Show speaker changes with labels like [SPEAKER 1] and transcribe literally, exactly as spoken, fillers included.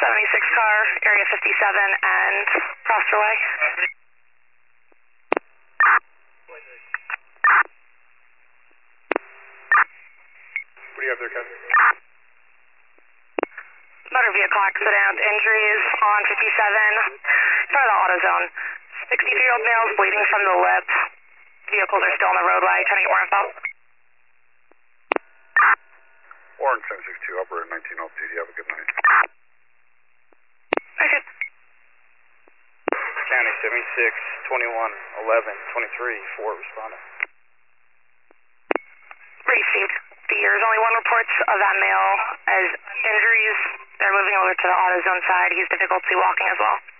[SPEAKER 1] seventy-six car, area fifty-seven, and Foster Way.
[SPEAKER 2] What do you have there, Kevin?
[SPEAKER 1] Motor vehicle accident, injuries on fifty-seven, in front of the AutoZone. sixty-three-year-old male is bleeding from the lip. Vehicles are still on the roadway. Trying to get more info.
[SPEAKER 2] Orange seven six two, operator nineteen L T D. Have a good night.
[SPEAKER 1] Okay.
[SPEAKER 3] County seventy-six, twenty-one, eleven, twenty-three, four responding.
[SPEAKER 1] Received. There's only one report of that male as injuries. They're moving over to the AutoZone side. He's difficulty walking as well.